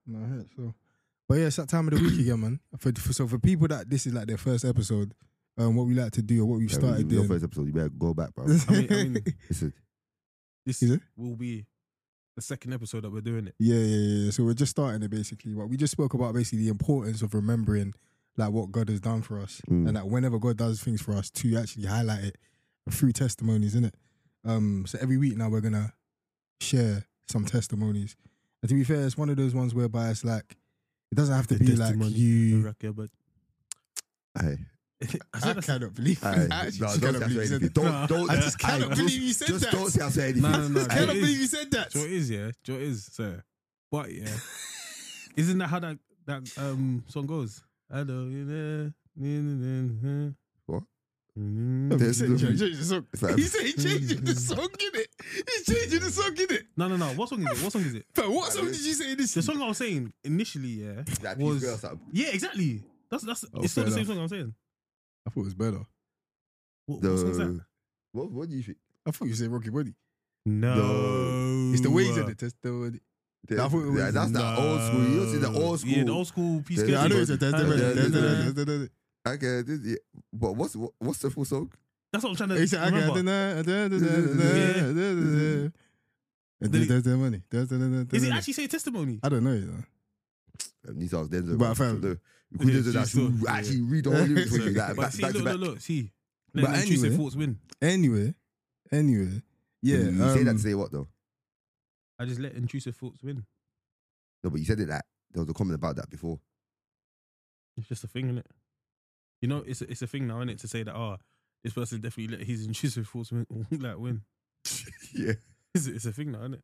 No, I heard so. But yeah, it's that time of the week again, man. So for people that this is like their first episode, what we like to do or what we've started Your doing. first episode, you better go back, bro. I mean, Listen, this Is it? will be the second episode that we're doing it. Yeah. So we're just starting it basically. But we just spoke about basically the importance of remembering like what God has done for us, and that whenever God does things for us, to actually highlight it through testimonies, innit? So every week now we're gonna share some testimonies. And to be fair, it's one of those ones whereby it's like it doesn't have to be like you. I cannot believe it. I actually cannot believe you said that. I just cannot believe you said that. Just don't say I said anything. No. I cannot believe you said that. Joe is, yeah. Joe is, sir. But yeah, isn't that how that song goes? I know. What? He said he changed the song. He said he changed the song, innit? He's changing the song, innit? No. What song is it? But what song did you say this? The song I was saying initially, yeah, That was Peace Girl something. yeah, exactly. That's Oh, it's still the fair same enough. song I'm saying. I thought it was better. What song's that? What do you think? I thought you said Rocky Body. No, It's the way he said the testimony. I thought it was- That's the old school. You see the old school. Yeah, the old school piece. Yeah, I know it's a Yeah. testimony. Okay, but what's the full song? That's what I'm trying He to said, I remember. got Is it actually say testimony? I don't know, you know. These are Denzel. But I found- We could do Yeah, that. sure. To actually read the whole lyrics for you. Like, But back see, back to back. look, see. But Let intrusive anyway- thoughts win. Anyway, yeah. You say that to say what though? I just let intrusive thoughts win. No, but you said it that there was a comment about that before. It's just a thing, innit? You know, it's a thing now, innit, to say that this person definitely let his intrusive thoughts win. Win. Yeah. It's a thing now, innit?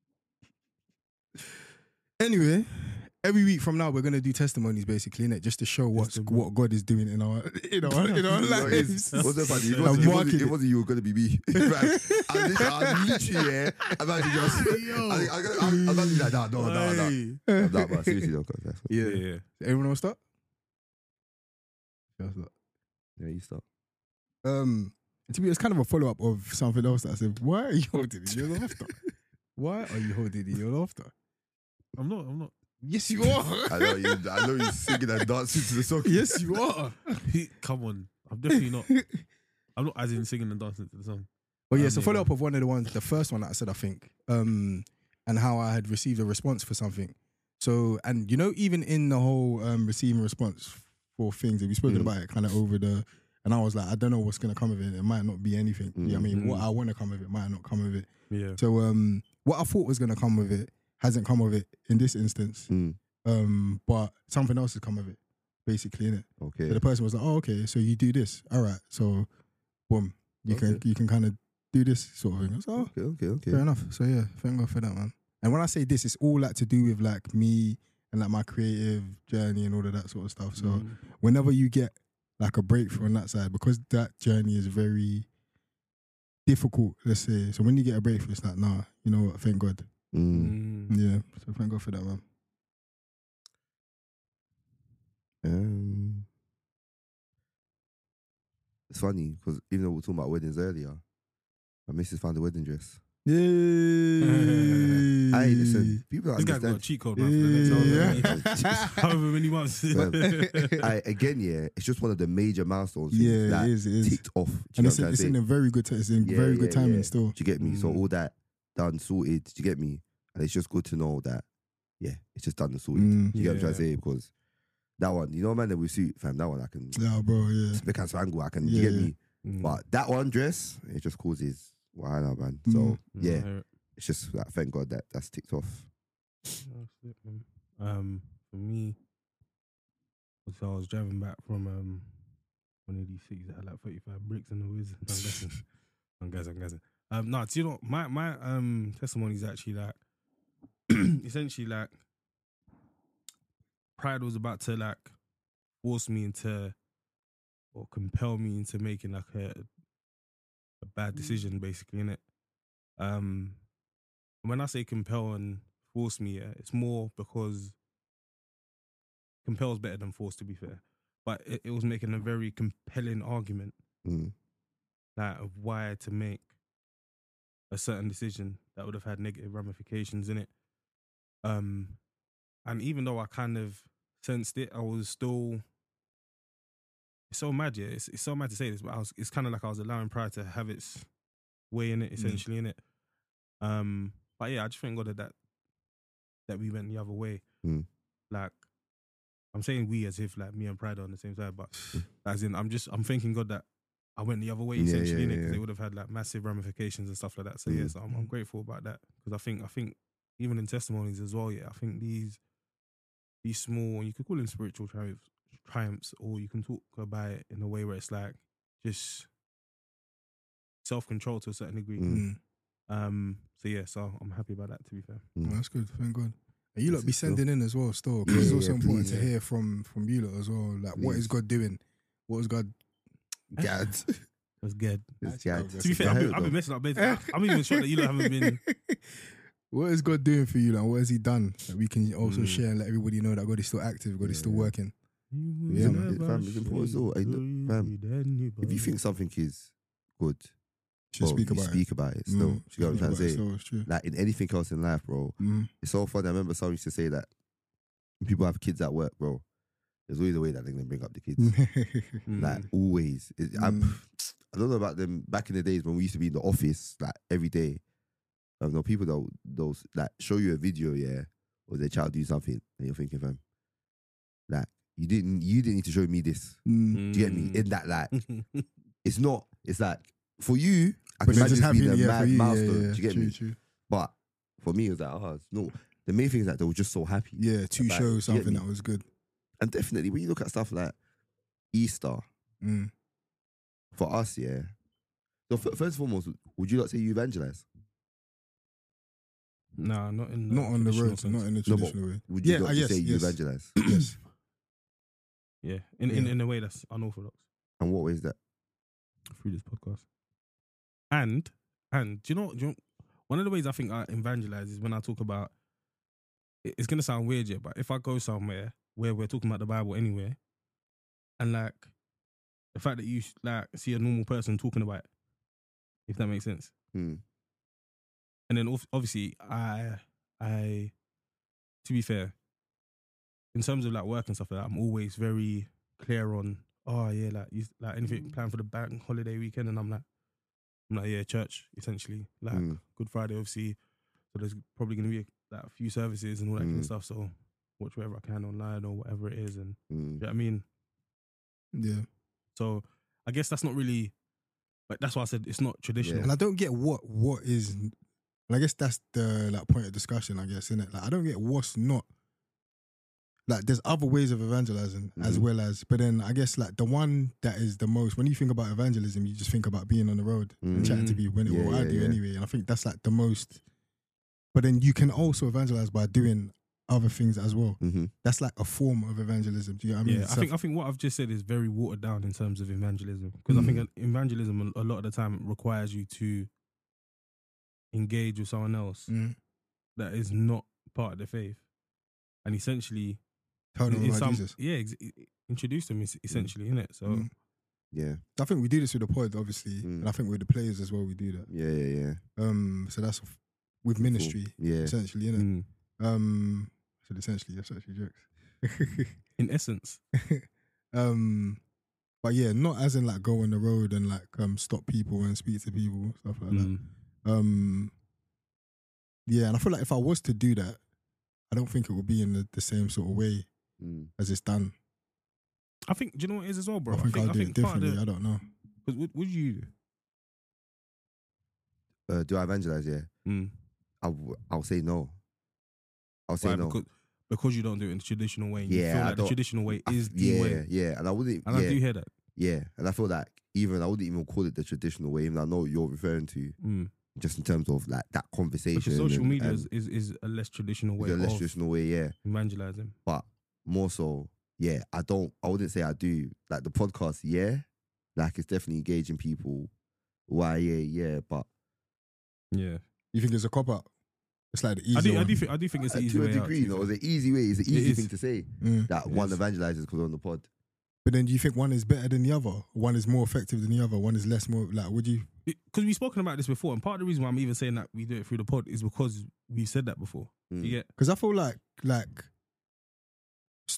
Anyway, every week from now we're gonna do testimonies, basically, innit? Just to show what God is doing in our lives. What's the funny? I'm marking It wasn't you were gonna be me. Right. I'm literally here. I'm about to just. I'm about to be like, no. I'm not, but seriously though, 'cause that's what. Yeah. Everyone want to start? Yeah, I'll start. Yeah, you start. To me, it's kind of a follow up of something else that I said. Why are you holding in your laughter? Why are you holding in your laughter? I'm not. Yes, you are. I know you're singing and dancing to the song. Yes, you are. Come on. I'm definitely not. I'm not as in singing and dancing to the song. But yeah, so Yeah, follow up of one of the ones, the first one that I said, I think, and how I had received a response for something. So, and you know, even in the whole receiving response for things, we've spoken about it kind of over the, and I was like, I don't know what's going to come of it. It might not be anything. You know what I mean? What I want to come of it might not come of it. Yeah. So, what I thought was going to come with it hasn't come of it in this instance. But something else has come of it, basically, innit? Okay. So the person was like, oh, okay, so you do this. All right. So, boom, you can kind of do this sort of thing. I was like, oh, Okay. fair enough. So yeah, thank God for that, man. And when I say this, it's all like to do with like me and like my creative journey and all of that sort of stuff. So whenever you get like a breakthrough on that side, because that journey is very difficult, let's say. So when you get a breakthrough, it's like, nah, you know what? Thank God. Yeah. So thank God for that, man. It's funny because even though we were talking about weddings earlier, my missus found a wedding dress. Yay! Hey, listen, people don't This guy got a understand. cheat code, man. For the next however many months. Again, yeah, it's just one of the major milestones. Yeah, that it is. ticked off. Do you And know it's what I'm in saying? a very good timing yeah. still. Do you get me? So all that done, sorted. Do you get me? And it's just good to know that, yeah, it's just done and sorted. Do you get what I'm trying to say? Because that one, you know, man, that we suit, fam, that one I can. Yeah, bro, yeah. Speak and swangle, I can. Yeah, You get me? Mm. But that one dress, it just causes whahala, man. So yeah, Mm. it's just like, thank God that that's ticked off. That's it, man. For me, so I was driving back from one of these cities that had like 35 bricks in the whiz. I'm guessing. No, do you know my testimony is actually like essentially like pride was about to like force me into or compel me into making like a bad decision, basically, innit? When I say compel and force me, yeah, it's more because compel is better than force, to be fair. But it was making a very compelling argument, like of why to make a certain decision that would have had negative ramifications in it. And even though I kind of sensed it, I was still. It's so mad, yeah. It's so mad to say this, but it's kind of like I was allowing pride to have its way in it, essentially, in it. But yeah, I just thank God that we went the other way. Like, I'm saying we as if like me and pride are on the same side, but as in I'm thanking God that I went the other way, essentially, innit? Because it would have had like massive ramifications and stuff like that. So so I'm grateful about that, because I think even in testimonies as well, I think these small, you could call them spiritual triumphs, or you can talk about it in a way where it's like just self-control to a certain degree. So I'm happy about that, to be fair. Oh, that's good, thank God. And you lot be sending in as well still, because it's also important to hear from you lot as well. Like, what is God doing? What is God? Gad. That's good. It's Gad. To be fair, I've been messing up. I'm even shocked that you lot haven't been. What is God doing for you? Like, what has He done that we can also share and let everybody know that God is still active, God is still working? Yeah, man. Fam, it's important as well. Fam, if you think something is good, just speak about it. Still, you know what I'm trying to say? Still, like in anything else in life, bro. It's so funny. I remember someone used to say that when people have kids at work, bro, there's always a way that they're gonna bring up the kids. Like always. I don't know about them back in the days when we used to be in the office like every day. I know people that like show you a video, or their child do something, and you're thinking, fam, like you didn't need to show me this. Do you get me? In that, like, it's not. It's like for you, I can imagine it's been a mad milestone. Do you get me? True. But for me, it was like, no. The main thing is that they were just so happy. Yeah, to show something that was good. And definitely, when you look at stuff like Easter, for us, So first and foremost, would you not say you evangelize? No, not on the road, not in the traditional way. Would you not say you evangelize? Yes. Yeah, in a way that's unorthodox. And what way is that? Through this podcast. And do you know one of the ways I think I evangelize is when I talk about, it's gonna sound weird, but if I go somewhere where we're talking about the Bible anyway, and like the fact that you like see a normal person talking about it, if that makes sense. And then obviously I to be fair, in terms of like work and stuff like that, I'm always very clear on, like anything planned for the bank holiday weekend, and I'm like church, essentially, like Good Friday, obviously, so there's probably going to be a few services and all that kind of stuff, so watch whatever I can online or whatever it is, and you know what I mean? Yeah. So I guess that's not really, but that's why I said it's not traditional. And I don't get what is, and I guess that's the like point of discussion, I guess, innit? Like, I don't get what's not, like, there's other ways of evangelizing as well as, but then I guess like the one that is the most, when you think about evangelism, you just think about being on the road and chatting to people, what I do anyway. And I think that's like the most, but then you can also evangelize by doing other things as well. That's like a form of evangelism. Do you know what I mean? Yeah, I think what I've just said is very watered down in terms of evangelism, because I think evangelism a lot of the time requires you to engage with someone else that is not part of the faith, and essentially tell them about Jesus. Yeah, introduce them essentially, innit? So yeah, I think we do this with the pod, obviously, and I think with the players as well, we do that. Yeah. So that's with ministry, essentially, innit? So essentially, that's actually jokes. In essence. But yeah, not as in like go on the road and like stop people and speak to people, stuff like that. Yeah, and I feel like if I was to do that, I don't think it would be in the same sort of way as it's done. I think, do you know what it is as well, bro? I think I'll do it differently. I don't know. Because would you do? Do I evangelize? Yeah. I'll say no. I'll say no. Because you don't do it in the traditional way. Yeah, you feel like the traditional way is the way. Yeah, and I wouldn't. And I do hear that. Yeah, and I feel like I wouldn't even call it the traditional way, even though I know what you're referring to. Just in terms of like that conversation. Because social media is a less traditional way. Yeah. Evangelizing. But more so, I wouldn't say I do. Like the podcast, like it's definitely engaging people. Why, but. Yeah. You think it's a cop-out? It's like the easy I do think it's the easy way. To a degree, it's an easy way. It's an easy thing to say. That one evangelizes because on the pod. But then do you think one is better than the other? One is more effective than the other? One is less more, like, would you? Because we've spoken about this before, and part of the reason why I'm even saying that we do it through the pod is because we said that before. You get? Because I feel like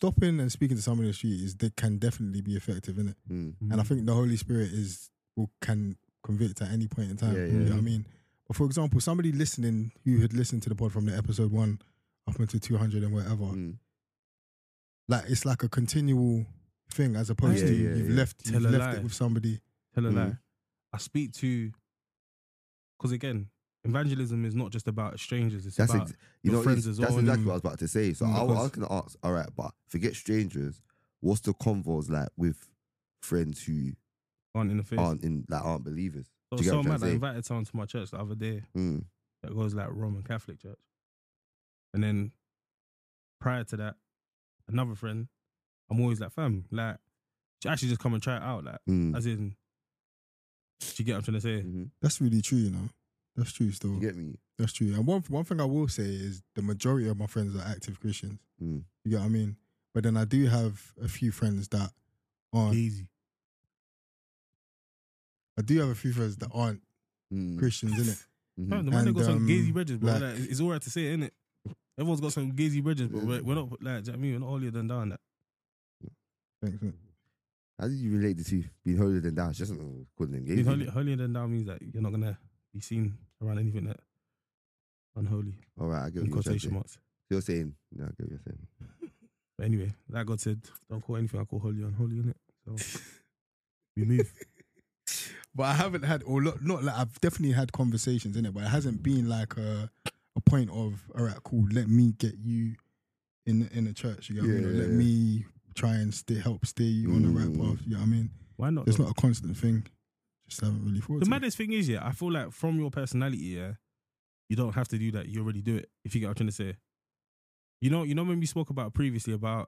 stopping and speaking to someone in the street they can definitely be effective, innit? And I think the Holy Spirit can convict at any point in time. Yeah, You know yeah. what I mean? But for example, somebody listening who had listened to the pod from the episode 1 up until 200 and whatever, like it's like a continual thing as opposed Yeah, to yeah, you've yeah. left Tell a lie. it with somebody. Tell a lie. I speak to, because again, evangelism is not just about strangers. It's about your friends as well. That's exactly what I was about to say. So I was Because- going to ask, all right, but forget strangers. What's the convos like with friends who aren't in the face. aren't believers? So, Do you get so what I'm mad. I trying to invited someone to my church the other day say? that goes like Roman Catholic church, and then prior to that, another friend. I'm always like, fam, like, she actually just come and try it out, like, as in, do you get what I'm trying to say? That's really true, you know. That's true still. You get me? That's true. And one thing I will say is the majority of my friends are active Christians. You get what I mean? But then I do have a few friends that aren't. Easy. I do have a few friends that aren't Christians, innit? Fam, the man that got some gazy bridges, bro. like- Like, it's alright to say it, innit? Everyone's got some gazy bridges, but we're not, like, do you know what I mean? We're not holier than down that. Thanks, innit? How did you relate the two? Being holier than down, it's just couldn't engage. Holier than down means that you're not gonna be seen around anything that unholy, All right, I get in what you're quotation saying. marks. You're saying, no, I get what you're saying. But anyway, like God said, don't call anything I call holy unholy, innit? So we move. But I haven't had, or not like I've definitely had conversations in it, but it hasn't been like a point of, all right, cool, let me get you in the church. You get what I mean? Or let me try and help steer you on the right path. You know what I mean? Why not? It's though? not a constant thing. Just haven't really thought. The to it. maddest thing is, I feel like from your personality, you don't have to do that. You already do it. If you get what I'm trying to say. You know when we spoke about previously about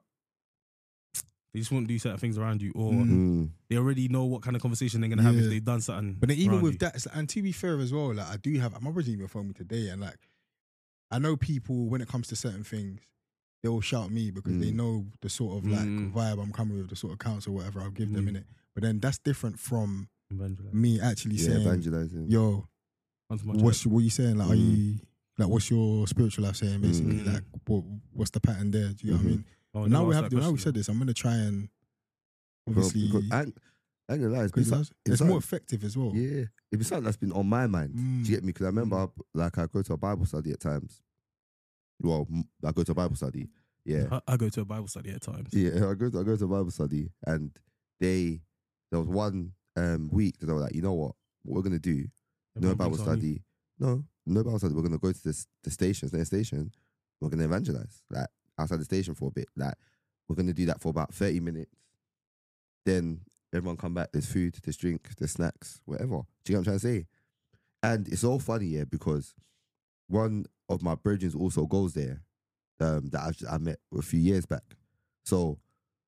they just won't do certain things around you, or they already know what kind of conversation they're gonna have if they've done something. But then even around with you. that, and to be fair as well, like I do have, my brother even phoned me today, and like I know people when it comes to certain things, they will shout me because they know the sort of like vibe I'm coming with, the sort of counsel, whatever I'll give them in it. But then that's different from me actually saying, evangelizing. "Yo, what you saying? Like, are you like, what's your spiritual life saying? Basically, like, what's the pattern there? Do you know what I mean? Oh, Now never we said this, I'm gonna try and Bro, obviously because I ain't gonna lie, it's more effective as well. Yeah, it's something that's been on my mind. Do you get me? Because I remember, like, I go to a Bible study at times. Well, I go to a Bible study. Yeah, I go to a Bible study at times. yeah, I go to a Bible study, and there was one week that they were like, you know what we're gonna do? No Bible study. No Bible study. We're gonna go to the station. We're gonna evangelize, like, outside the station for a bit. Like, we're gonna do that for about 30 minutes. Then everyone come back. There's food, there's drink, there's snacks, whatever. Do you get what I'm trying to say? And it's all funny, yeah, because one of my brethren also goes there. That I met a few years back. So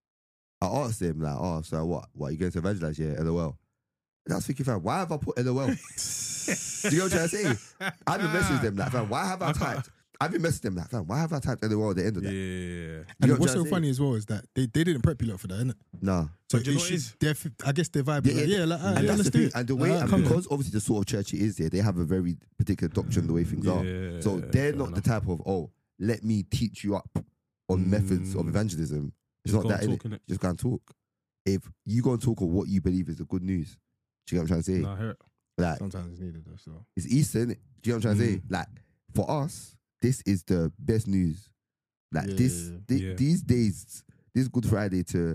I asked him, like, oh, so what are you going to evangelize? Yeah, LOL. And I was thinking, fam, why have I put LOL? Do you know what I'm trying to say? I've been messaging them like, fam, why have I typed? I've been messaging them like, fam, why have I typed LOL at the end of that? Yeah. And what's so funny as well is that they didn't prep you lot for that, innit? No. So But you know what it is? I guess their vibe is like, and that's let's the do thing. it. And the way, and come because obviously the sort of church it is there, they have a very particular doctrine, the way things are. So they're not the type of, oh, let me teach you up on methods of evangelism. It's Just not that, go innit? and talk, innit? Just go and talk. If you go and talk of what you believe is the good news, do you get what I'm trying to say? Nah, I hear it. Like, Sometimes it's needed though. So it's Easter, innit? Do you know what I'm trying to say? Like, for us, this is the best news. Like, these days, this Good Friday to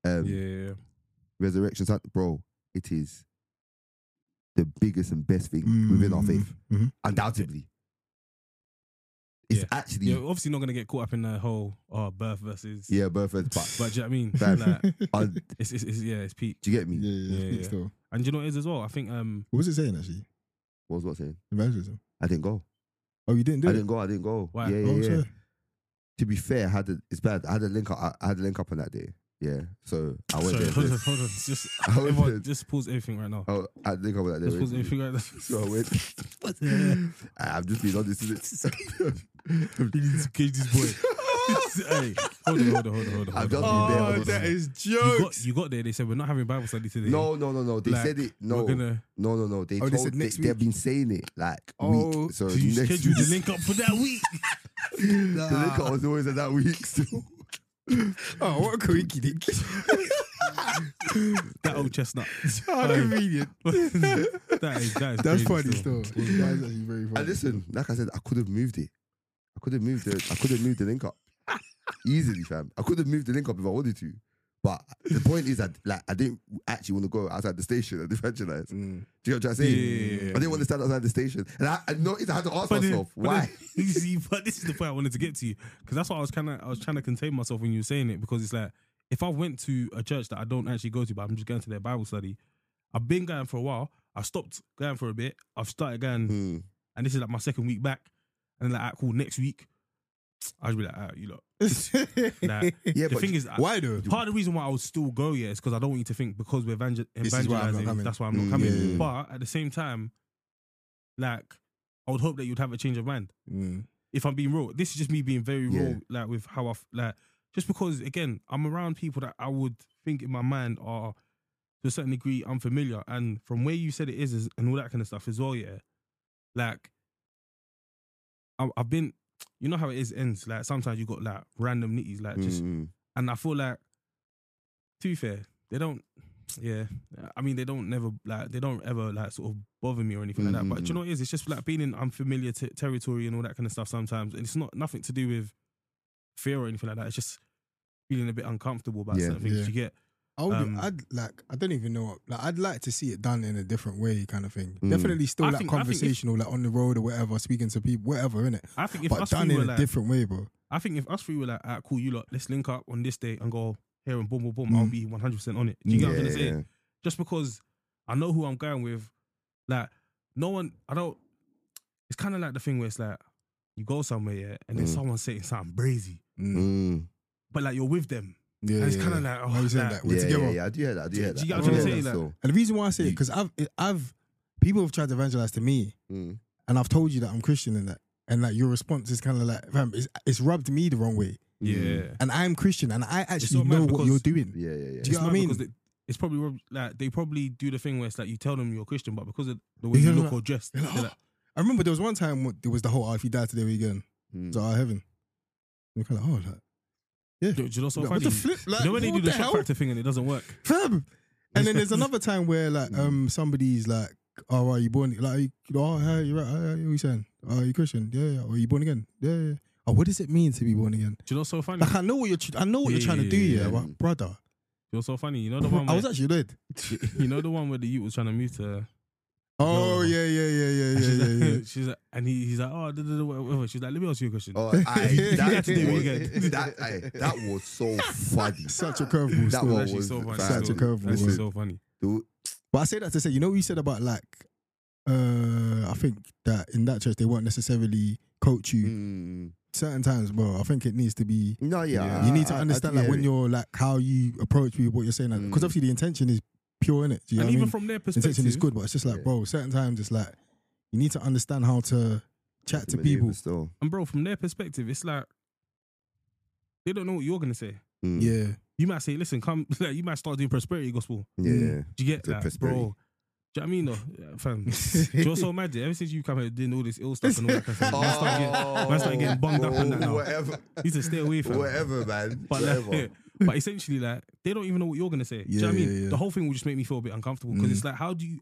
Resurrection Sunday, bro, it is the biggest and best thing within our faith. Undoubtedly. It's actually... You're obviously not going to get caught up in the whole birth versus... Yeah, birth versus... But do you know what I mean? But, Like, it's peak. do you get me? Yeah. Still. And do you know what it is as well? I think... What was it saying actually? What was saying? Evangelism. I didn't go. Oh, you didn't do it? I didn't go. Why? Yeah. To be fair, it's bad. I had a link up on that day. Yeah. So I went there. Hold on. Just pause everything right now. Oh, I think I was like, Just pause everything right now. So I went. I've just been honest with it. You need to cage this boy. Hey, hold on. I've just been there. That is jokes. You got there. They said we're not having Bible study today. No. They Like, said it. No. we're gonna- No. They said next They've week? been saying it like Oh, week. So So you next scheduled the week. link up for that week. The link up was always at that week. So Oh, what a quickie dick. That old chestnut. How convenient. That is That's crazy funny still. That's actually very funny. And listen, like I said, I could have moved it. I could have moved the link up easily, fam. I could have moved the link up if I wanted to. But the point is that I didn't actually want to go outside the station and evangelize. Do you know what I'm trying to say? Yeah. I didn't want to stand outside the station. And I noticed I had to ask myself, why? But this is the point I wanted to get to you. Because that's what I was trying to contain myself when you were saying it. Because it's like, if I went to a church that I don't actually go to, but I'm just going to their Bible study, I've been going for a while. I stopped going for a bit. I've started going, and this is like my second week back. And then like, cool, next week, I'd be like, you lot. Like, Yeah, the thing is, why though? part of the reason why I would still go, is because I don't want you to think because we're This is why I'm not evangelizing, coming. that's why I'm not coming. Yeah. But at the same time, like, I would hope that you'd have a change of mind. If I'm being real, this is just me being very real, like with how I just because again, I'm around people that I would think in my mind are to a certain degree unfamiliar, and from where you said it is and all that kind of stuff as well, yeah. Like, I've been. You know how it is ends. Like sometimes you got like random nitties, like just, and I feel like, to be fair, they don't. Yeah, I mean they don't ever like sort of bother me or anything like that. But do you know what it is? It's just like being in unfamiliar territory and all that kind of stuff sometimes, and it's nothing to do with fear or anything like that. It's just feeling a bit uncomfortable about certain things. Yeah. You get. I don't even know. Like, I'd like to see it done in a different way, kind of thing. Definitely still I like think conversational, like on the road or whatever, speaking to people, whatever, innit? I think if But us done three in were a like, different way, bro. I think if us three were like, cool, you lot, let's link up on this day and go here and boom, boom, boom, I'll be 100% on it. Do you get what I'm gonna say? Just because I know who I'm going with, like, it's kind of like the thing where it's like, you go somewhere, yeah, and then someone's saying something brazy, but like you're with them. Yeah, and it's kind of like, Why are you saying that? We're together. Yeah, I do hear that. Do you get what I'm trying to say? Like, And the reason why I say it, because I've people have tried to evangelize to me, and I've told you that I'm Christian and that, and like your response is kind of like, fam, it's rubbed me the wrong way. yeah. And I'm Christian, and I actually not mad know what because- you're doing. Yeah. Do you know what I mean? Because it's probably like they probably do the thing where it's like you tell them you're Christian, but because of the way you look or dress, They're like, they're like, I remember there was one time when there was the whole, if you die today, where you going? So our heaven. You're kind of like, yeah. do you know so Like, funny? what the flip? Like, You know when they do what the the shock hell? factor thing and it doesn't work. Fam. And then there's another time where like somebody's like, oh, are you born? Like, oh, hey, you're right. Hey, what are you saying? Oh, are you Christian? Yeah. Or are you born again? Yeah. Oh, what does it mean to be born again? Do you know so funny? Like, I know what you're trying to do, yeah, but brother. You know so funny. You know the one I where, was actually annoyed. you know the one where the youth was trying to move to. Oh, No. yeah. She's like, and he's like, oh, whatever. She's like, let me ask you a question. Oh, that was so funny. Such a curveball. That still. one Actually was so funny. Such a curveball. That's Listen. so funny. Dude, But I say that to say, you know what you said about like, I think that in that church they won't necessarily coach you certain times, bro. I think it needs to be. No, yeah. You need to understand like when you're like how you approach people, what you're saying, because obviously the intention is pure in it. Do you know And what I even mean? from their The intention perspective, is good, but it's just like, bro, certain times it's like you need to understand how to chat to people. Still. and bro, from their perspective, it's like they don't know what you're gonna say. Yeah, You might say, listen, come. Like, you might start doing prosperity gospel. Yeah. Do you get The that, prosperity. bro? Do you know what I mean, though? Yeah, fam, you're so mad. Ever since you come here doing all this ill stuff and all that kind of stuff, man start getting bummed up and that now. Whatever. You need to stay away from. Whatever, man. But Whatever. like, but essentially, like, they don't even know what you're gonna say. Do you know what I mean? Yeah. The whole thing will just make me feel a bit uncomfortable because it's like, how do you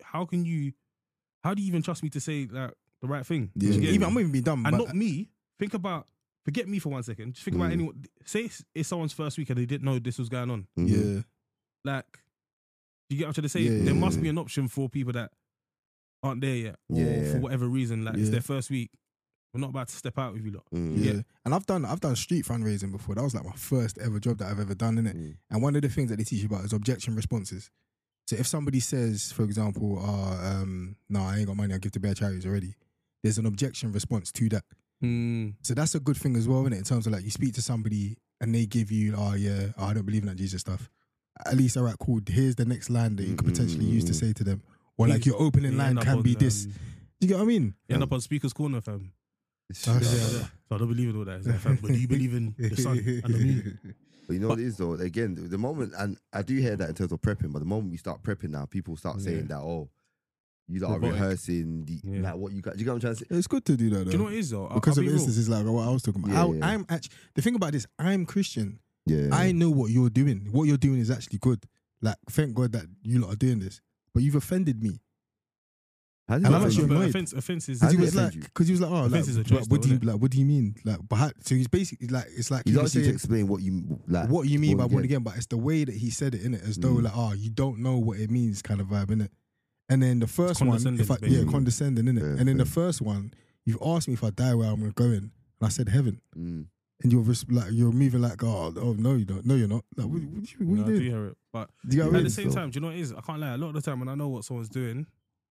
even trust me to say like the right thing? Do yeah. you get Even me? I'm not even being dumb, And but not me. Forget me for 1 second. Just think about anyone. Say it's someone's first week and they didn't know this was going on. yeah, Like, you get what I'm trying to say? Yeah, There yeah, must be an option for people that aren't there yet, or Yeah. for whatever reason, like it's Yeah. their first week. We're not about to step out with you lot. yeah. Yeah. And I've done street fundraising before. That was like my first ever job that I've ever done, innit? And one of the things that they teach you about is objection responses. So if somebody says, for example, no, I ain't got money, I'll give to bare charities already. There's an objection response to that. So that's a good thing as well, innit? In terms of like you speak to somebody and they give you, I don't believe in that Jesus stuff. At least, all right, cool. Here's the next line that you could potentially use to say to them. Or like your opening You line end up can on, be this. Do you get what I mean? You end up on speaker's corner, fam. Yeah. So I don't believe in all that. It's like, fam, but do you believe in the sun and the moon? But you know what it is though? Again, the moment, and I do hear that in terms of prepping, but the moment we start prepping now, people start saying that, oh, you are Robotic. rehearsing like what you got. Do you get what I'm trying to say? It's good to do that though. Do you know what it is though? Because I'll of be real. instances like what I was talking about. Yeah. I'm actually, the thing about this, I'm Christian. Yeah. I know what you're doing. What you're doing is actually good. Like, thank God that you lot are doing this. But you've offended me. How did And it I'm offend actually you? annoyed. Offense is. How Because did he it was offend like, you? oh, Offense like, is a choice, what do though, you innit? like? What do you mean? Like, but so he's basically like, it's like He's he was asking you to saying, explain what you like. what you mean by born again. again, but it's the way that he said it, innit? As though like, oh, you don't know what it means, kind of vibe, innit? And then the first one, condescending, if I, basically. condescending, innit? Yeah, And then the fair. first one, you've asked me if I die where I'm going, and I said heaven, Mm. and you're moving like, oh no, you don't, no, you're not. Like, what you No, I do doing? hear it, but Do you get what I at mean? the same So- time, do you know what it is? I can't lie. A lot of the time when I know what someone's doing,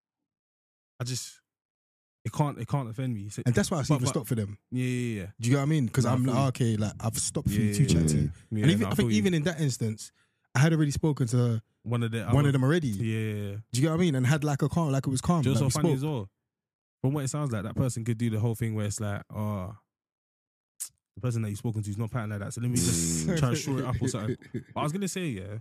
it can't offend me. And that's why I even But- stopped for them. Yeah. Do you get what I mean? Because No, I I'm feel like, you. okay, like I've stopped for you Yeah, to chat to you. Yeah, And even, no, I think feel you. even in that instance, I had already spoken to one of one of them already. Yeah. Do you get what I mean? And had like a calm, like it was calm. Do you know like what's we so funny spoke. as well? From what it sounds like, that person could do the whole thing where it's like, oh, the person that you've spoken to is not pattern like that. So let me just try and shore it up or something. But I was gonna say, yeah,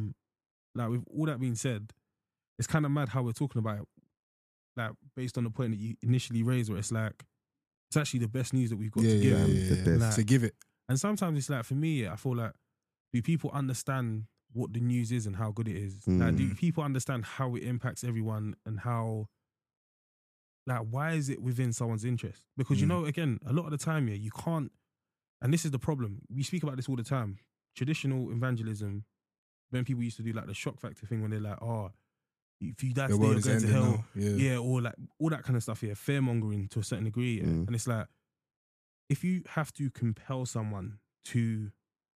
like with all that being said, it's kind of mad how we're talking about it, like based on the point that you initially raised, where it's like it's actually the best news that we've got Yeah, to yeah, give. yeah, the yeah. best. Like, So give it. And sometimes it's like, for me, I feel like, do people understand what the news is and how good it is? Like, do people understand how it impacts everyone and how, like, why is it within someone's interest? Because, you know, again, a lot of the time, yeah, you can't, and this is the problem. We speak about this all the time. Traditional evangelism, when people used to do like the shock factor thing when they're like, oh, if you die The today, world you're is going to ending hell. now. Yeah. Yeah, or like all that kind of stuff, yeah, fear mongering to a certain degree. Yeah. And it's like, if you have to compel someone to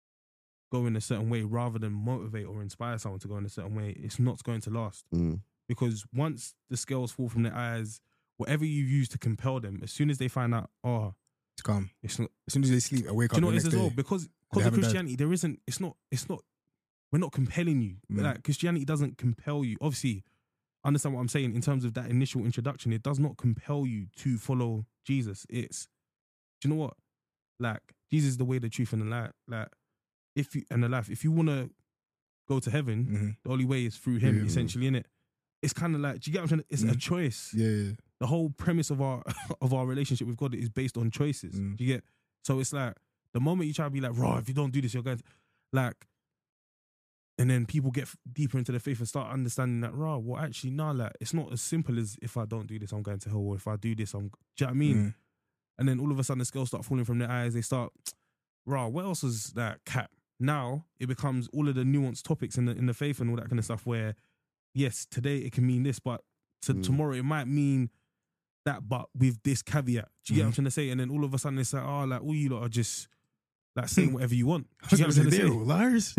go in a certain way rather than motivate or inspire someone to go in a certain way, it's not going to last. Because once the scales fall from their eyes, whatever you use to compel them, as soon as they find out, oh, It's calm. it's not. As soon as they sleep and wake Do up you know the what it next is as well? day. Because They of haven't died. Christianity, there isn't. It's not. We're not compelling you. Like, Christianity doesn't compel you. Obviously, understand what I'm saying in terms of that initial introduction. It does not compel you to follow Jesus. It's, do you know what? Like, Jesus is the way, the truth, and the light. Like, if you and the life. If you want to go to heaven, the only way is through Him. Yeah. Essentially, innit? It's kind of like, do you get what I'm saying? It's a choice. Yeah. The whole premise of our of our relationship with God is based on choices. Do you get? So it's like the moment you try to be like, raw, if you don't do this, you're going to, like, and then people get deeper into the faith and start understanding that, raw, well, actually, nah, like, it's not as simple as if I don't do this, I'm going to hell, or if I do this, I'm, do you know what I mean? And then all of a sudden the scales start falling from their eyes. They start, raw, what else is that cap? Now it becomes all of the nuanced topics in the faith and all that kind of stuff where, yes, today it can mean this, but tomorrow it might mean that, but with this caveat. Do you get what I'm trying to say? And then all of a sudden it's like, oh, like, all you lot are just like saying whatever you want. Do you get what I'm trying to say? Liars.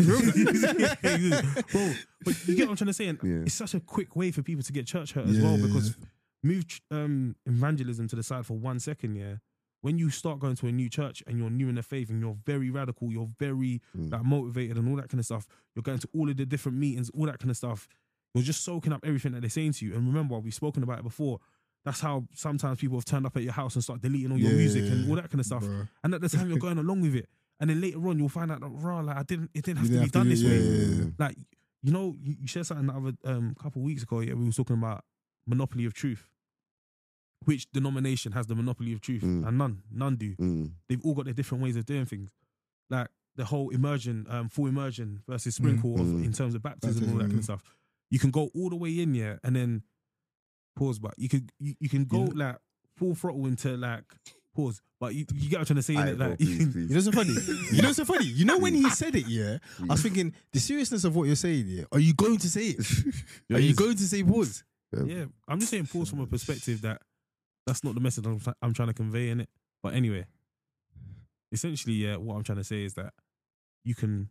Bro, but you get what I'm trying to say? And it's such a quick way for people to get church hurt as well, because move evangelism to the side for 1 second, yeah. When you start going to a new church and you're new in the faith and you're very radical, you're very like motivated and all that kind of stuff, you're going to all of the different meetings, all that kind of stuff, you're just soaking up everything that they're saying to you. And remember, we've spoken about it before, that's how sometimes people have turned up at your house and start deleting all your music and all that kind of stuff. Bro. And at the time you're going along with it. And then later on you'll find out that, raw, like, it didn't have to be have to done do- this way. yeah. Like, you know, you shared something the other couple of weeks ago, yeah, we were talking about monopoly of truth. Which denomination has the monopoly of truth? And none do. They've all got their different ways of doing things. Like the whole immersion, full immersion versus sprinkle in terms of baptism and all that kind of stuff. You can go all the way in, yeah, and then pause, but you can go like full throttle into like pause. But you get what I'm trying to say, innit? Like, You know what's so funny? You know what's so funny? You know when he said it, yeah, I was thinking the seriousness of what you're saying, yeah. Are you going to say it? Are you going to say pause? yeah, I'm just saying pause from a perspective that that's not the message I'm trying to convey in it. But anyway, essentially, yeah, what I'm trying to say is that you can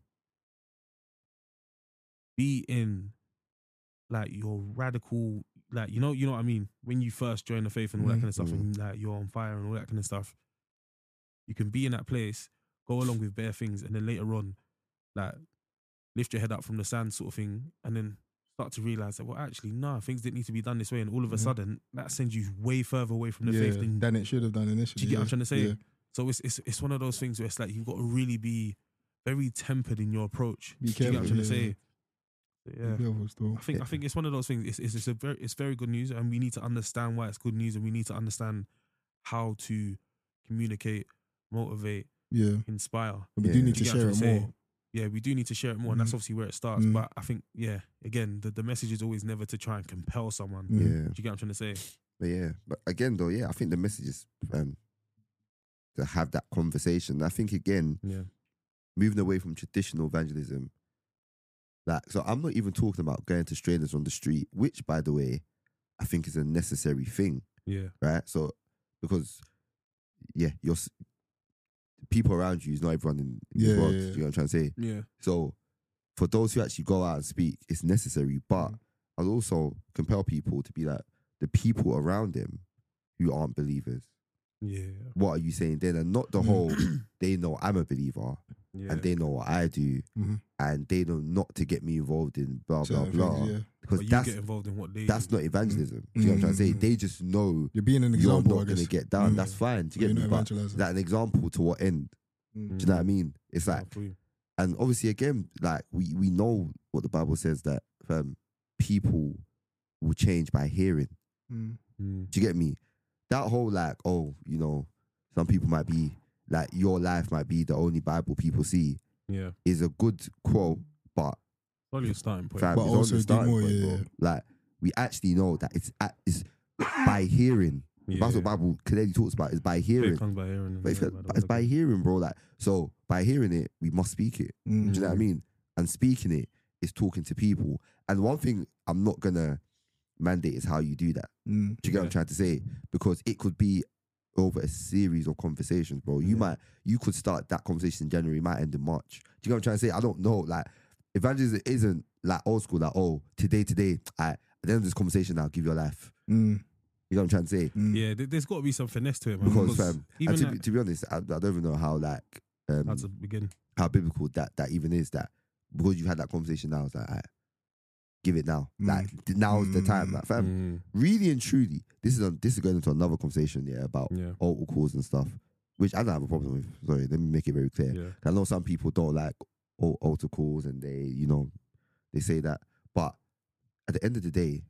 be in like your radical, like, you know what I mean? When you first join the faith and all that kind of stuff, and like you're on fire and all that kind of stuff, you can be in that place, go along with bare things, and then later on, like, lift your head up from the sand sort of thing, and then start to realize that, well, actually, no, things didn't need to be done this way, and all of a sudden, that sends you way further away from the faith than it should have done initially. do you get what I'm trying to say? Yeah. So it's one of those things where it's like you've got to really be very tempered in your approach. Be Do you get what I'm trying to careful, say? Yeah. Be careful still. I think it's one of those things. It's very good news, and we need to understand why it's good news, and we need to understand how to communicate, motivate, Yeah. inspire. But we do need Do to you get what share I'm it trying to more. say? yeah, we do need to share it more, and that's obviously where it starts. But I think, yeah, again, the message is always never to try and compel someone. Yeah. Do you get what I'm trying to say? But again, though, I think the message is to have that conversation. I think again, moving away from traditional evangelism. Like, so I'm not even talking about going to strangers on the street, which, by the way, I think is a necessary thing. Yeah. Right. So because your people around you is not everyone in this world. You know what I'm trying to say? Yeah. So for those who actually go out and speak, it's necessary. But I'll also compel people to be like, the people around them who aren't believers. Yeah. What are you saying then? And not the whole, they know I'm a believer and they know what I do and they know not to get me involved in blah, blah, blah. Because but you get involved in what they that's do. not evangelism. Do you know what I'm trying to say? They just know you're being an example. You're not going to get down. That's fine. Do you get me? But is that an example to what end? Do you know what I mean? It's like, and obviously again, like we know what the Bible says that people will change by hearing. Do you get me? That whole like, oh, you know, some people might be like, your life might be the only Bible people see. Yeah, is a good quote, but only a starting point. But also do more. Like we actually know that it's by hearing. That's what Bible clearly talks about, is by hearing. It comes by hearing. But it's by hearing, bro. Like, so by hearing it, we must speak it. Do you know what I mean? And speaking it is talking to people. And one thing I'm not gonna mandate is how you do that. Do you get what I'm trying to say? Because it could be over a series of conversations, bro. You could start that conversation in January, might end in March. Do you get what I'm trying to say? I don't know. Like, evangelism isn't like old school, like, oh, today, at the end of this conversation, I'll give your life. You know what I'm trying to say? Yeah, there's got to be some finesse to it, man. Because even to be honest, I don't even know how how to begin, how biblical that even is. That because you've had that conversation now, it's like, give it now. Like now's the time. Like, fam, really and truly, this is going into another conversation, about altar calls and stuff, which I don't have a problem with. Sorry, let me make it very clear. Yeah. I know some people don't like altar calls, and they say that, but at the end of the day,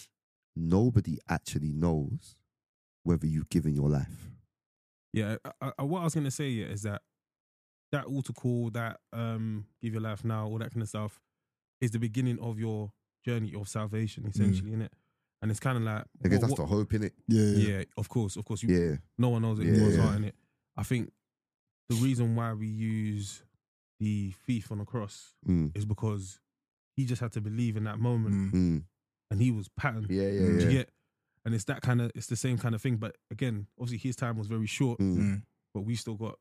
nobody actually knows whether you've given your life. Yeah, what I was gonna say is that altar call, that give your life now, all that kind of stuff, is the beginning of your journey of salvation, essentially, innit? And it's kind of like, I guess that's the hope, innit? Yeah, of course. No one knows it. Anyone's heart, innit? I think the reason why we use the thief on the cross is because he just had to believe in that moment, and he was patterned. Yeah. And it's it's the same kind of thing. But again, obviously his time was very short, but we still got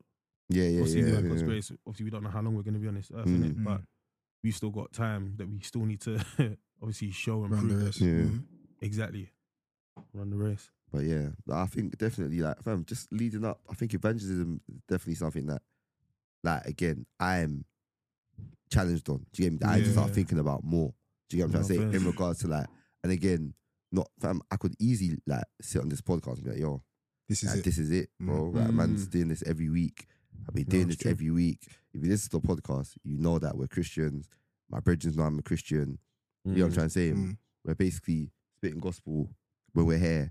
God's grace. Obviously, we don't know how long we're going to be on this earth, innit? But we've still got time that we still need to obviously show and run prove the race. Exactly, run the race. But yeah, I think definitely, like, fam, just leading up, I think evangelism is definitely something that, like, again, I'm challenged on. Do you get me? I just start thinking about more. Do you get what I'm trying to say? In regards to, like, and again, not, fam, I could easily, like, sit on this podcast and be like, yo, this is it, bro. Like, man's doing this every week. I've been doing this every week. If you listen to the podcast, you know that we're Christians. My brethren know I'm a Christian. You know what I'm trying to say? We're basically spitting gospel when we're here.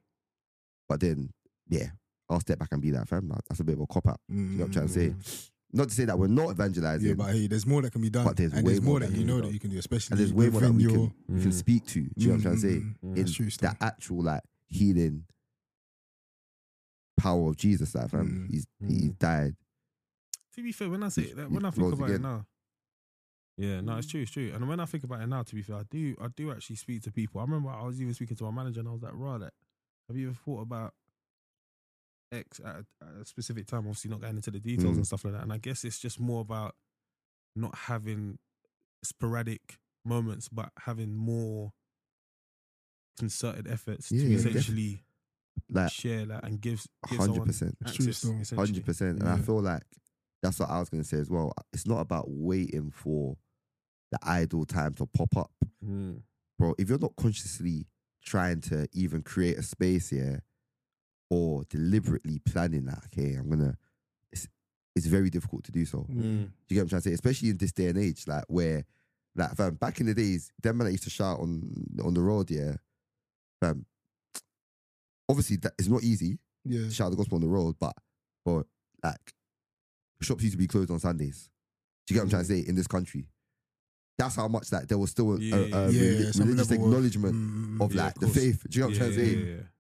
But then, I'll step back and be like, fam, that's a bit of a cop-out. You know what I'm trying to say? Not to say that we're not evangelizing. Yeah, but hey, there's more that can be done. But there's more that you know that you can do, especially and there's way more that we can speak to. Do you know what I'm trying to say? That's true stuff. That actual, like, healing power of Jesus, like, fam. He died. To be fair, when I say that, when I think about it now, it's true. And when I think about it now, to be fair, I do actually speak to people. I remember I was even speaking to my manager, and I was like, "Right, have you ever thought about X at a specific time?" Obviously, not going into the details and stuff like that. And I guess it's just more about not having sporadic moments, but having more concerted efforts to essentially share that and give 100%, 100%. And I feel like that's what I was going to say as well. It's not about waiting for the idle time to pop up. Bro, if you're not consciously trying to even create a space here or deliberately planning that, okay, it's very difficult to do so. Do you get what I'm trying to say? Especially in this day and age, like, where, like, fam, back in the days, them men that used to shout on the road, fam, obviously that it's not easy to shout the gospel on the road, but like, shops used to be closed on Sundays. Do you get what I'm trying to say? In this country. That's how much like there was still a some religious level acknowledgement of like the faith. Do you know what I'm trying to say?